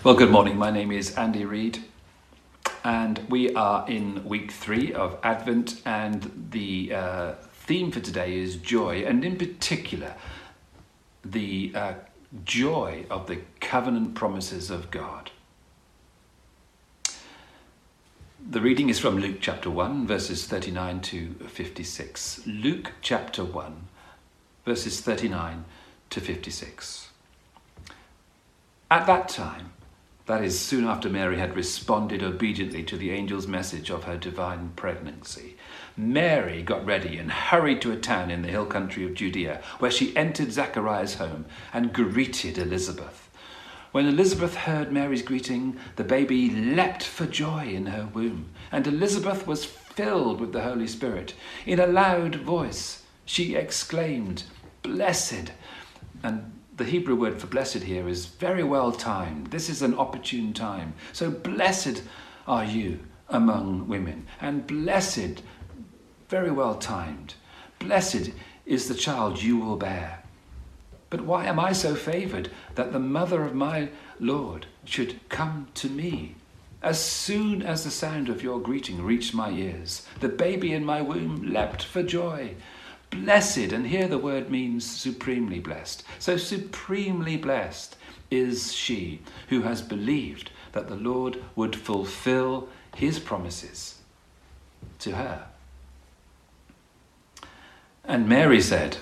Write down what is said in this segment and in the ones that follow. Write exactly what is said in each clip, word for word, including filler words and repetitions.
Well, good morning. My name is Andy Reid, and we are in week three of Advent, and the uh, theme for today is joy, and in particular, the uh, joy of the covenant promises of God. The reading is from Luke chapter one, verses thirty-nine to fifty-six. Luke chapter one, verses thirty-nine to fifty-six. At that time, that is, soon after Mary had responded obediently to the angel's message of her divine pregnancy, Mary got ready and hurried to a town in the hill country of Judea, where she entered Zachariah's home and greeted Elizabeth. When Elizabeth heard Mary's greeting, the baby leapt for joy in her womb, and Elizabeth was filled with the Holy Spirit. In a loud voice, she exclaimed, "Blessed," and the Hebrew word for blessed here is very well timed. This is an opportune time. So blessed are you among women, and blessed, very well timed. Blessed is the child you will bear. But why am I so favoured that the mother of my Lord should come to me? As soon as the sound of your greeting reached my ears, the baby in my womb leapt for joy. Blessed, and here the word means supremely blessed. So supremely blessed is she who has believed that the Lord would fulfill his promises to her. And Mary said,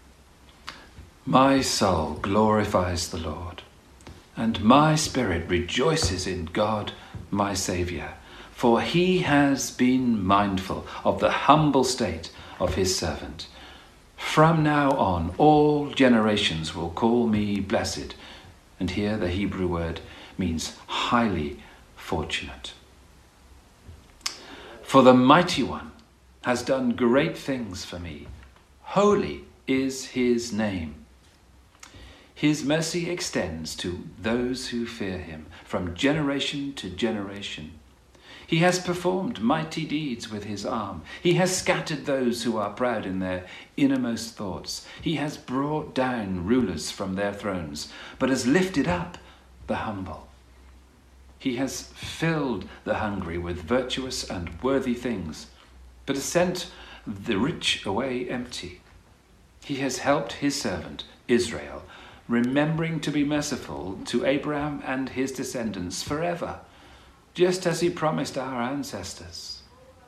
"My soul glorifies the Lord, and my spirit rejoices in God my Saviour, for he has been mindful of the humble state of his servant. From now on, all generations will call me blessed." And here the Hebrew word means highly fortunate. For the Mighty One has done great things for me. Holy is his name. His mercy extends to those who fear him from generation to generation. He has performed mighty deeds with his arm. He has scattered those who are proud in their innermost thoughts. He has brought down rulers from their thrones, but has lifted up the humble. He has filled the hungry with virtuous and worthy things, but has sent the rich away empty. He has helped his servant Israel, remembering to be merciful to Abraham and his descendants forever, just as he promised our ancestors.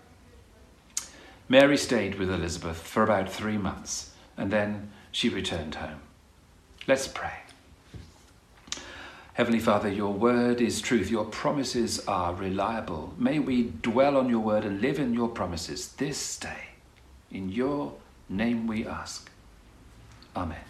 Mary stayed with Elizabeth for about three months, and then she returned home. Let's pray. Heavenly Father, your word is truth. Your promises are reliable. May we dwell on your word and live in your promises this day. In your name we ask. Amen.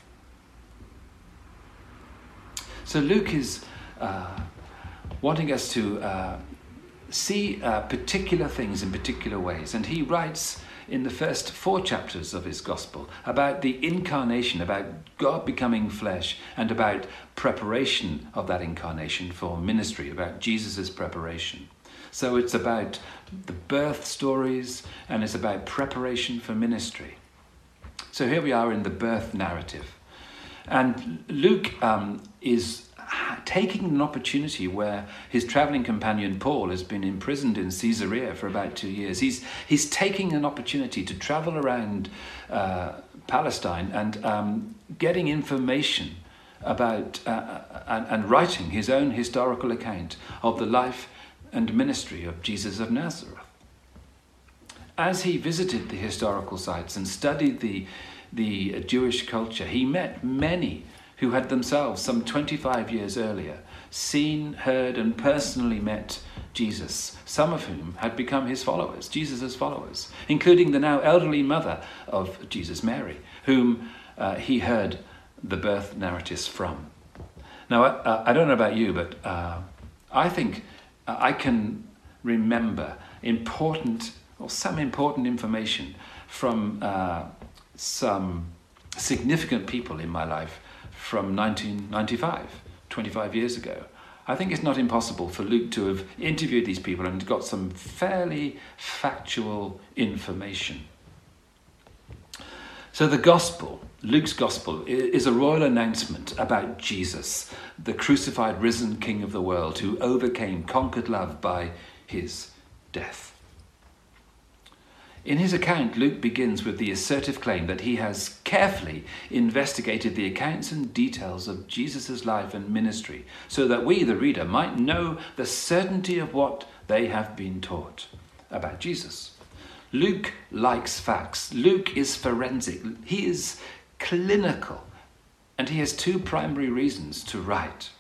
So Luke is uh, wanting us to uh, see uh, particular things in particular ways. And he writes in the first four chapters of his gospel about the incarnation, about God becoming flesh, and about preparation of that incarnation for ministry, about Jesus' preparation. So it's about the birth stories, and it's about preparation for ministry. So here we are in the birth narrative. And Luke um, is taking an opportunity where his travelling companion Paul has been imprisoned in Caesarea for about two years. He's, he's taking an opportunity to travel around uh, Palestine and um, getting information about uh, and, and writing his own historical account of the life and ministry of Jesus of Nazareth. As he visited the historical sites and studied the, the Jewish culture, he met many who had themselves, some twenty-five years earlier, seen, heard, and personally met Jesus, some of whom had become his followers, Jesus' followers, including the now elderly mother of Jesus, Mary, whom uh, he heard the birth narratives from. Now, I, I don't know about you, but uh, I think I can remember important, or some important information from uh, some significant people in my life from nineteen ninety-five, twenty-five years ago. I think it's not impossible for Luke to have interviewed these people and got some fairly factual information. So the gospel Luke's Gospel is a royal announcement about Jesus, the crucified, risen King of the world, who overcame, conquered love by his death. In his account, Luke begins with the assertive claim that he has carefully investigated the accounts and details of Jesus' life and ministry, so that we, the reader, might know the certainty of what they have been taught about Jesus. Luke likes facts. Luke is forensic. He is clinical. And he has two primary reasons to write.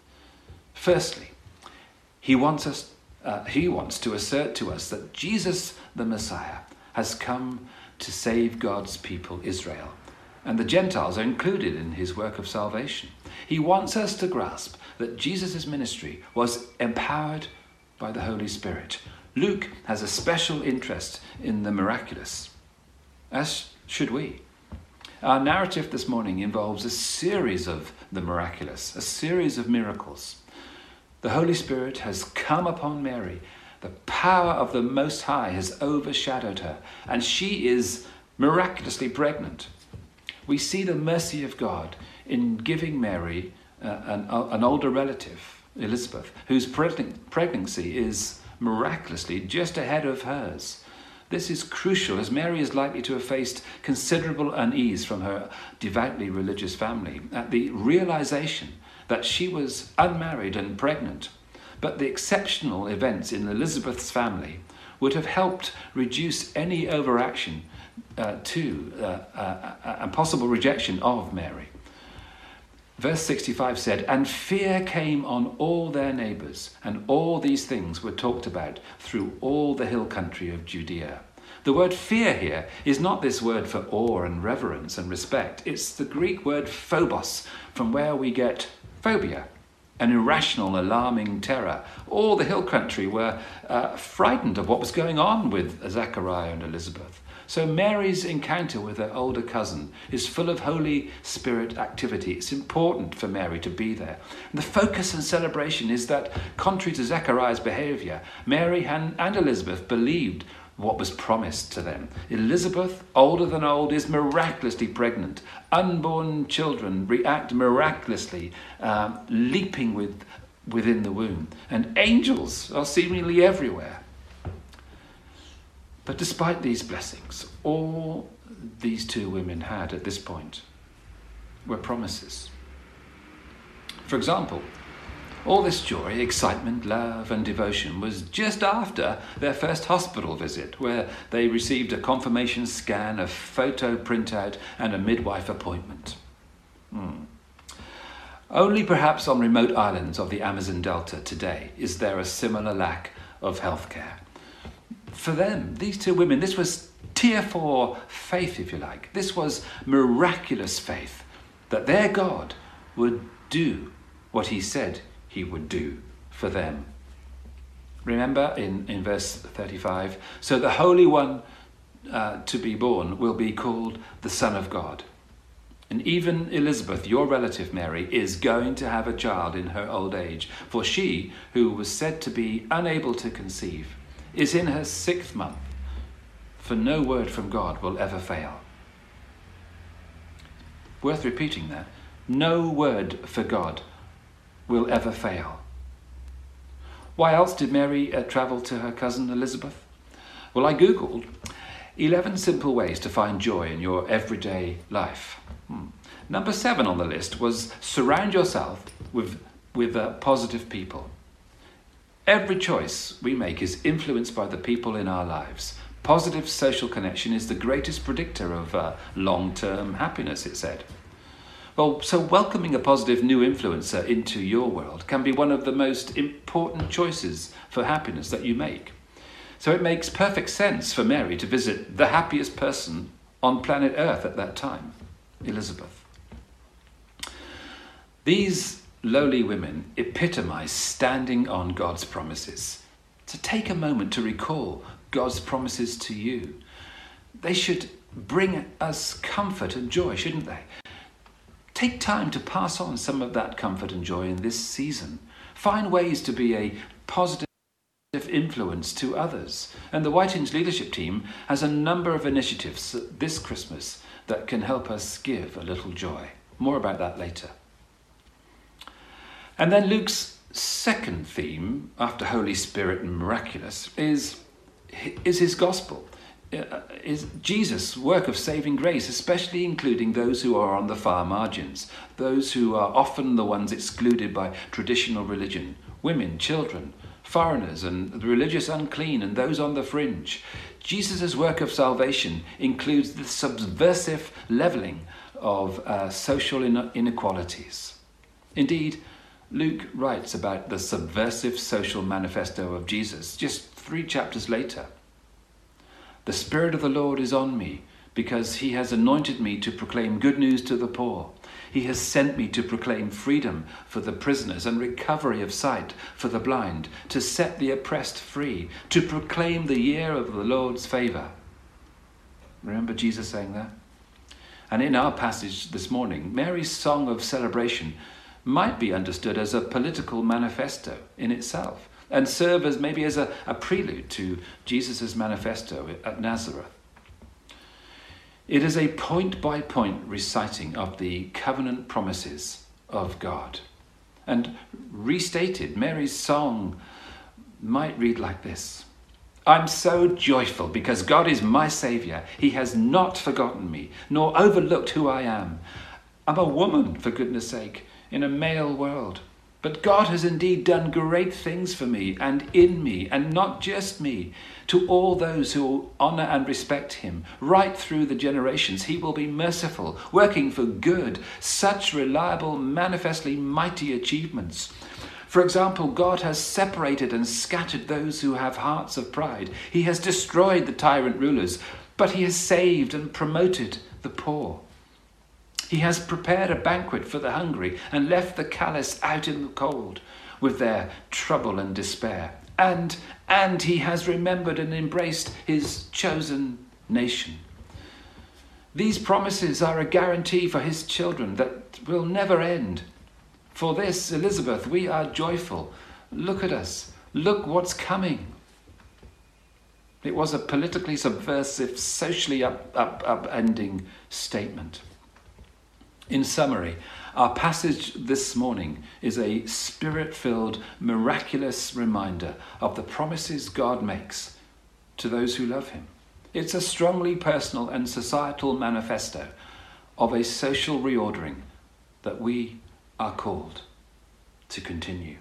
Firstly, he wants us, uh, he wants to assert to us that Jesus, the Messiah, has come to save God's people, Israel, and the Gentiles are included in his work of salvation. He wants us to grasp that Jesus' ministry was empowered by the Holy Spirit. Luke has a special interest in the miraculous, as should we. Our narrative this morning involves a series of the miraculous, a series of miracles. The Holy Spirit has come upon Mary. The power of the Most High has overshadowed her, and she is miraculously pregnant. We see the mercy of God in giving Mary uh, an, uh, an older relative, Elizabeth, whose pregn- pregnancy is miraculously just ahead of hers. This is crucial, as Mary is likely to have faced considerable unease from her devoutly religious family at the realization that she was unmarried and pregnant. But the exceptional events in Elizabeth's family would have helped reduce any overaction uh, to uh, uh, and possible rejection of Mary. Verse sixty-five said, "And fear came on all their neighbours, and all these things were talked about through all the hill country of Judea." The word fear here is not this word for awe and reverence and respect. It's the Greek word phobos, from where we get phobia, an irrational, alarming terror. All the hill country were uh, frightened of what was going on with Zechariah and Elizabeth. So Mary's encounter with her older cousin is full of Holy Spirit activity. It's important for Mary to be there. And the focus and celebration is that, contrary to Zechariah's behaviour, Mary and, and Elizabeth believed what was promised to them. Elizabeth, older than old, is miraculously pregnant. Unborn children react miraculously, um, leaping with, within the womb. And angels are seemingly everywhere. But despite these blessings, all these two women had at this point were promises. For example, all this joy, excitement, love and devotion was just after their first hospital visit, where they received a confirmation scan, a photo printout and a midwife appointment. Hmm. Only perhaps on remote islands of the Amazon Delta today is there a similar lack of healthcare. For them, these two women, this was tier four faith, if you like. This was miraculous faith that their God would do what he said he would do for them. Remember in, in verse thirty-five, so the Holy One uh, to be born will be called the Son of God. And even Elizabeth, your relative Mary, is going to have a child in her old age, for she, who was said to be unable to conceive, is in her sixth month, for no word from God will ever fail. Worth repeating that. No word for God will ever fail. Why else did Mary uh, travel to her cousin Elizabeth? Well, I googled eleven simple ways to find joy in your everyday life. Hmm. Number seven on the list was surround yourself with, with uh, positive people. Every choice we make is influenced by the people in our lives. Positive social connection is the greatest predictor of uh, long-term happiness, it said. Well, so welcoming a positive new influencer into your world can be one of the most important choices for happiness that you make. So it makes perfect sense for Mary to visit the happiest person on planet Earth at that time, Elizabeth. These lowly women epitomize standing on God's promises. So take a moment to recall God's promises to you. They should bring us comfort and joy, shouldn't they? Take time to pass on some of that comfort and joy in this season. Find ways to be a positive influence to others. And the Whitings leadership team has a number of initiatives this Christmas that can help us give a little joy. More about that later. And then Luke's second theme, after Holy Spirit and miraculous, is, is his gospel. Is Jesus' work of saving grace, especially including those who are on the far margins, those who are often the ones excluded by traditional religion, women, children, foreigners and the religious unclean and those on the fringe. Jesus' work of salvation includes the subversive levelling of uh, social inequalities. Indeed, Luke writes about the subversive social manifesto of Jesus just three chapters later. The Spirit of the Lord is on me, because he has anointed me to proclaim good news to the poor. He has sent me to proclaim freedom for the prisoners and recovery of sight for the blind, to set the oppressed free, to proclaim the year of the Lord's favour. Remember Jesus saying that? And in our passage this morning, Mary's song of celebration might be understood as a political manifesto in itself, and serve as maybe as a, a prelude to Jesus' manifesto at Nazareth. It is a point-by-point reciting of the covenant promises of God. And restated, Mary's song might read like this. I'm so joyful because God is my Saviour. He has not forgotten me, nor overlooked who I am. I'm a woman, for goodness sake, in a male world. But God has indeed done great things for me and in me, and not just me. To all those who honour and respect him, right through the generations, he will be merciful, working for good, such reliable, manifestly mighty achievements. For example, God has separated and scattered those who have hearts of pride. He has destroyed the tyrant rulers, but he has saved and promoted the poor. He has prepared a banquet for the hungry and left the callous out in the cold with their trouble and despair. And, and he has remembered and embraced his chosen nation. These promises are a guarantee for his children that will never end. For this, Elizabeth, we are joyful. Look at us. Look what's coming. It was a politically subversive, socially up, up, upending statement. In summary, our passage this morning is a spirit-filled, miraculous reminder of the promises God makes to those who love him. It's a strongly personal and societal manifesto of a social reordering that we are called to continue.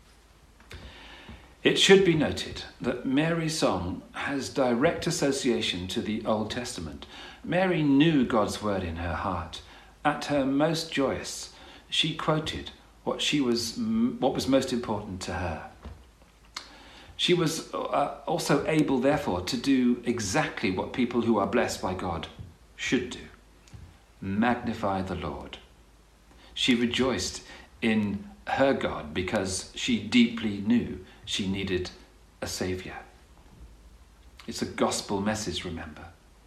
It should be noted that Mary's song has direct association to the Old Testament. Mary knew God's word in her heart. At her most joyous, she quoted what she was, what was most important to her. She was uh, also able, therefore, to do exactly what people who are blessed by God should do: magnify the Lord. She rejoiced in her God because she deeply knew she needed a saviour. It's a gospel message, remember.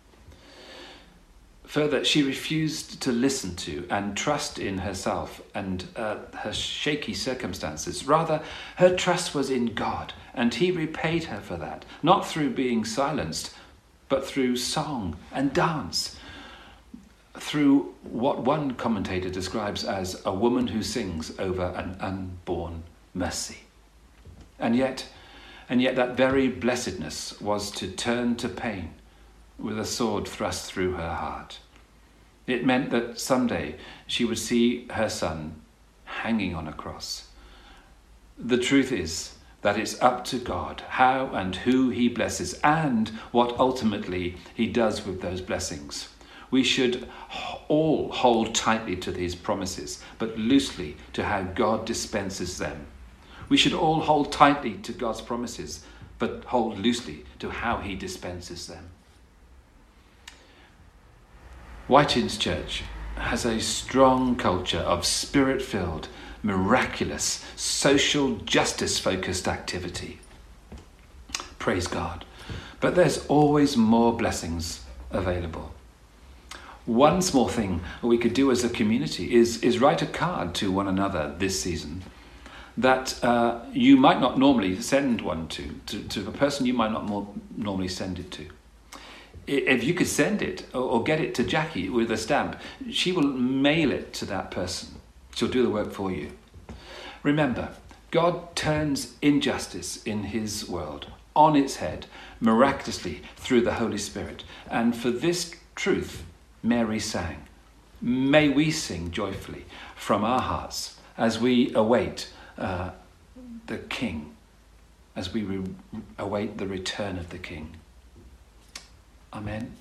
Further, she refused to listen to and trust in herself and uh, her shaky circumstances. Rather, her trust was in God, and he repaid her for that, not through being silenced, but through song and dance, through what one commentator describes as a woman who sings over an unborn mercy. And yet, and yet that very blessedness was to turn to pain with a sword thrust through her heart. It meant that someday she would see her son hanging on a cross. The truth is that it's up to God how and who he blesses and what ultimately he does with those blessings. We should all hold tightly to these promises, but loosely to how God dispenses them. We should all hold tightly to God's promises, but hold loosely to how he dispenses them. Whitings Church has a strong culture of spirit-filled, miraculous, social justice-focused activity. Praise God. But there's always more blessings available. One small thing we could do as a community is, is write a card to one another this season that uh, you might not normally send one to, to, to a person you might not more normally send it to. if you could send it or, or get it to Jackie with a stamp, she will mail it to that person. She'll do the work for you. Remember, God turns injustice in his world on its head miraculously through the Holy Spirit. And for this truth, Mary sang. May we sing joyfully from our hearts as we await uh, the King, as we re- await the return of the King. Amen.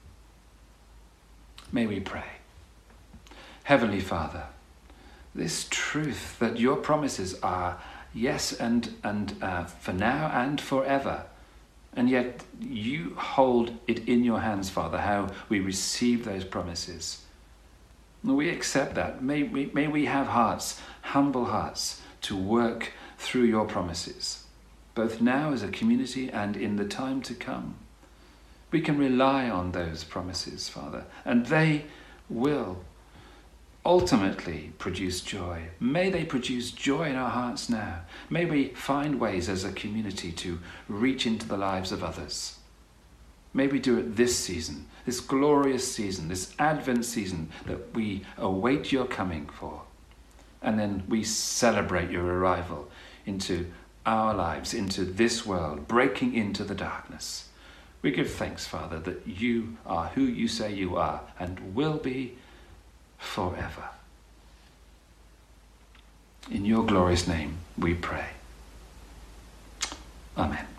May we pray. Heavenly Father, this truth that your promises are yes and, and uh, for now and forever, and yet you hold it in your hands, Father, how we receive those promises. We accept that. May we, may we have hearts, humble hearts, to work through your promises, both now as a community and in the time to come. We can rely on those promises, Father, and they will ultimately produce joy. May they produce joy in our hearts now. May we find ways as a community to reach into the lives of others. May we do it this season, this glorious season, this Advent season that we await your coming for. And then we celebrate your arrival into our lives, into this world, breaking into the darkness. We give thanks, Father, that you are who you say you are and will be forever. In your glorious name we pray. Amen.